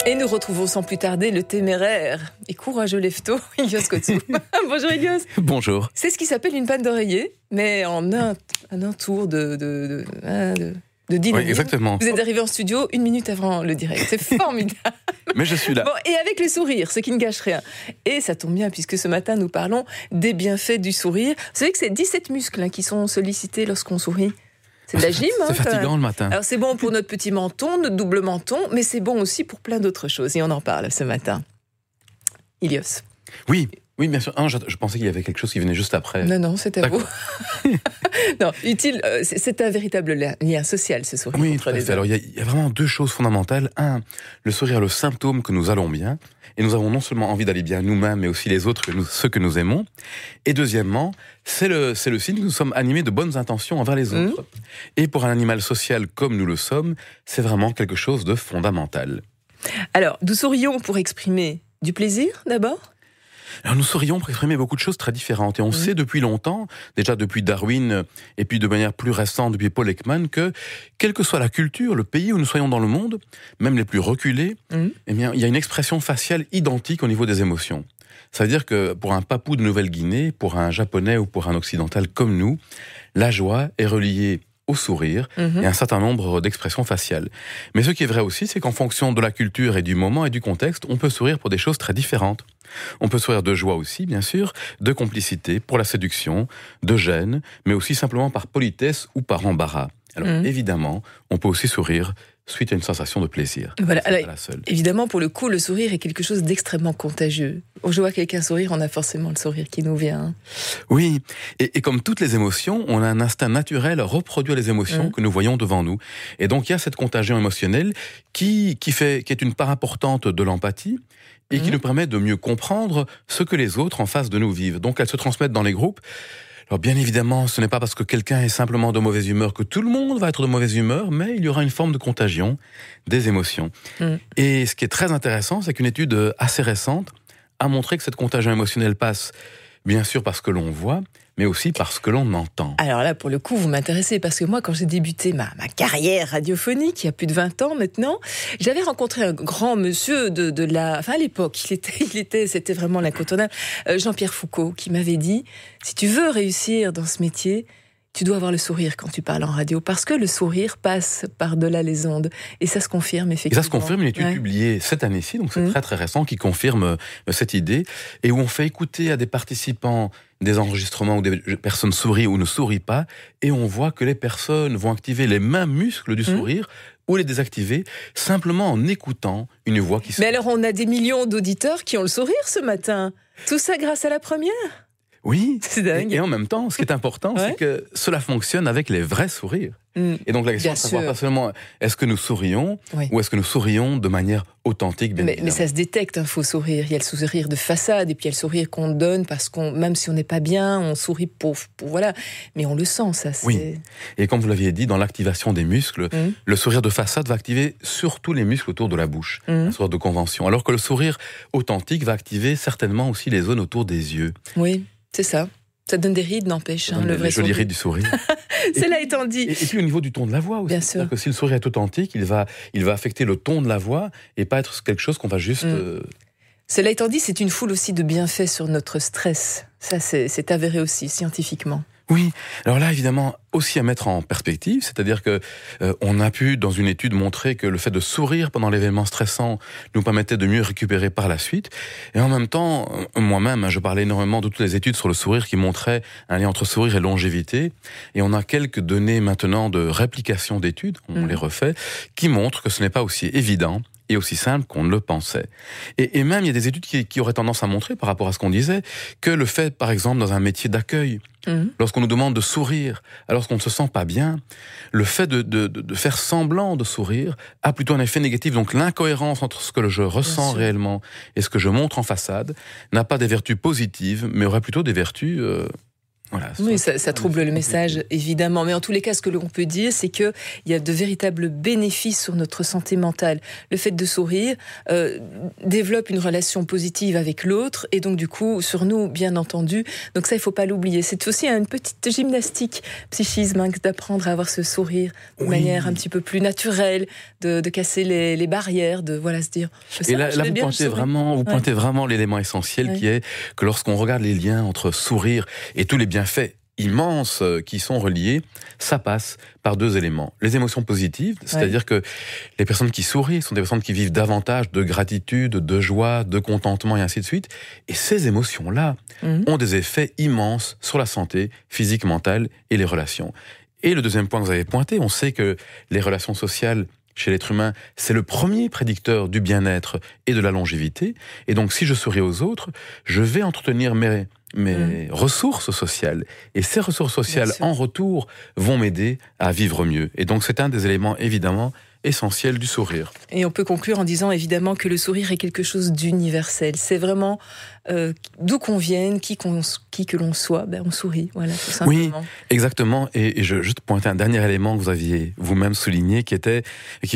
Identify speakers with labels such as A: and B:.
A: Et nous retrouvons sans plus tarder le téméraire et courageux lève-tôt, Ilios Kotsou. Bonjour Ilios.
B: Bonjour.
A: C'est ce qui s'appelle une panne d'oreiller, mais en un tour de dynamique.
B: Oui, exactement.
A: Vous êtes arrivé en studio 1 minute avant le direct. C'est formidable.
B: Mais je suis là.
A: Bon, et avec le sourire, ce qui ne gâche rien. Et ça tombe bien, puisque ce matin, nous parlons des bienfaits du sourire. Vous savez que c'est 17 muscles qui sont sollicités lorsqu'on sourit. C'est de la gym.
B: C'est fatigant le matin.
A: Alors c'est bon pour notre petit menton, notre double menton, mais c'est bon aussi pour plein d'autres choses. Et on en parle ce matin. Ilios.
B: Oui, bien sûr. Je pensais qu'il y avait quelque chose qui venait juste après.
A: Non, c'est à vous. Non, utile. C'est un véritable lien social, ce sourire.
B: Oui, tout à fait. Alors il y a vraiment 2 choses fondamentales. 1, le sourire, le symptôme que nous allons bien. Et nous avons non seulement envie d'aller bien nous-mêmes, mais aussi les autres, ceux que nous aimons. Et deuxièmement, c'est le signe que nous sommes animés de bonnes intentions envers les autres. Et pour un animal social comme nous le sommes, c'est vraiment quelque chose de fondamental.
A: Alors, nous sourions pour exprimer du plaisir, d'abord ?
B: Alors nous sourions pour exprimer beaucoup de choses très différentes. Et on sait depuis longtemps, déjà depuis Darwin, et puis de manière plus récente depuis Paul Ekman, que quelle que soit la culture, le pays où nous soyons dans le monde, même les plus reculés, eh bien, il y a une expression faciale identique au niveau des émotions. Ça veut dire que pour un papou de Nouvelle-Guinée, pour un japonais ou pour un occidental comme nous, la joie est reliée au sourire et un certain nombre d'expressions faciales. Mais ce qui est vrai aussi, c'est qu'en fonction de la culture et du moment et du contexte, on peut sourire pour des choses très différentes. On peut sourire de joie aussi, bien sûr, de complicité, pour la séduction, de gêne, mais aussi simplement par politesse ou par embarras. Alors évidemment, on peut aussi sourire suite à une sensation de plaisir.
A: Voilà.
B: C'est
A: Alors,
B: pas la seule.
A: évidemment, pour le coup, le sourire est quelque chose d'extrêmement contagieux. Quand je vois quelqu'un sourire, on a forcément le sourire qui nous vient.
B: Oui, et comme toutes les émotions, on a un instinct naturel à reproduire les émotions que nous voyons devant nous. Et donc il y a cette contagion émotionnelle qui est une part importante de l'empathie et qui nous permet de mieux comprendre ce que les autres en face de nous vivent. Donc elles se transmettent dans les groupes. Alors bien évidemment, ce n'est pas parce que quelqu'un est simplement de mauvaise humeur que tout le monde va être de mauvaise humeur, mais il y aura une forme de contagion des émotions. Et ce qui est très intéressant, c'est qu'une étude assez récente a montré que cette contagion émotionnelle passe bien sûr parce que l'on voit, mais aussi parce que l'on entend.
A: Alors là, pour le coup, vous m'intéressez, parce que moi, quand j'ai débuté ma carrière radiophonique, il y a plus de 20 ans maintenant, j'avais rencontré un grand monsieur à l'époque, c'était vraiment l'incontournable, Jean-Pierre Foucault, qui m'avait dit, si tu veux réussir dans ce métier, tu dois avoir le sourire quand tu parles en radio, parce que le sourire passe par-delà les ondes. Et ça se confirme, effectivement.
B: Et ça se confirme, une étude publiée cette année-ci, donc c'est très très récent, qui confirme cette idée, et où on fait écouter à des participants des enregistrements où des personnes sourient ou ne sourient pas, et on voit que les personnes vont activer les mêmes muscles du sourire, ou les désactiver, simplement en écoutant une voix qui sourit.
A: Mais alors, on a des millions d'auditeurs qui ont le sourire ce matin. Tout ça grâce à la première ?
B: Oui,
A: c'est dingue.
B: Et en même temps, ce qui est important, c'est que cela fonctionne avec les vrais sourires. Et donc la question est de savoir pas seulement est-ce que nous sourions ou est-ce que nous sourions de manière authentique, bien évidemment.
A: Mais ça se détecte, un faux sourire. Il y a le sourire de façade et puis il y a le sourire qu'on donne parce qu'on, même si on n'est pas bien, on sourit pour voilà. Mais on le sent, ça.
B: Oui. Et comme vous l'aviez dit, dans l'activation des muscles, le sourire de façade va activer surtout les muscles autour de la bouche, un sourire de convention. Alors que le sourire authentique va activer certainement aussi les zones autour des yeux.
A: Oui, c'est ça. Ça donne des rides, n'empêche, le vrai sourire.
B: Les jolies rides du sourire.
A: Cela étant dit.
B: Et puis au niveau du ton de la voix aussi.
A: Bien sûr.
B: C'est-à-dire que si le sourire est authentique, il va affecter le ton de la voix et pas être quelque chose qu'on va juste...
A: Cela étant dit, c'est une foule aussi de bienfaits sur notre stress. Ça, c'est avéré aussi, scientifiquement.
B: Oui, alors là, évidemment, aussi à mettre en perspective, c'est-à-dire que on a pu, dans une étude, montrer que le fait de sourire pendant l'événement stressant nous permettait de mieux récupérer par la suite. Et en même temps, moi-même, je parlais énormément de toutes les études sur le sourire qui montraient un lien entre sourire et longévité. Et on a quelques données maintenant de réplication d'études, on les refait, qui montrent que ce n'est pas aussi évident et aussi simple qu'on ne le pensait. Et même, il y a des études qui auraient tendance à montrer, par rapport à ce qu'on disait, que le fait, par exemple, dans un métier d'accueil, lorsqu'on nous demande de sourire, alors qu'on ne se sent pas bien, le fait de faire semblant de sourire a plutôt un effet négatif. Donc l'incohérence entre ce que je ressens réellement et ce que je montre en façade n'a pas des vertus positives, mais aurait plutôt des vertus Voilà,
A: oui, ça trouble le message, évidemment. Mais en tous les cas, ce que l'on peut dire, c'est qu'il y a de véritables bénéfices sur notre santé mentale. Le fait de sourire développe une relation positive avec l'autre et donc du coup, sur nous, bien entendu. Donc ça, il ne faut pas l'oublier. C'est aussi une petite gymnastique psychisme d'apprendre à avoir ce sourire de manière un petit peu plus naturelle, de casser les barrières, de se dire...
B: Et là vous pointez vraiment l'élément essentiel qui est que lorsqu'on regarde les liens entre sourire et tous les bienfaits immenses qui sont reliés, ça passe par deux éléments. Les émotions positives, c'est-à-dire que les personnes qui sourient sont des personnes qui vivent davantage de gratitude, de joie, de contentement et ainsi de suite. Et ces émotions-là ont des effets immenses sur la santé physique, mentale et les relations. Et le deuxième point que vous avez pointé, on sait que les relations sociales chez l'être humain, c'est le premier prédicteur du bien-être et de la longévité. Et donc, si je souris aux autres, je vais entretenir mes ressources sociales. Et ces ressources sociales, en retour, vont m'aider à vivre mieux. Et donc, c'est un des éléments, évidemment, essentiels du sourire.
A: Et on peut conclure en disant, évidemment, que le sourire est quelque chose d'universel. C'est vraiment, d'où qu'on vienne, qui que l'on soit, on sourit, voilà, tout simplement.
B: Oui, exactement. Et je juste pointer un dernier élément que vous aviez vous-même souligné, qui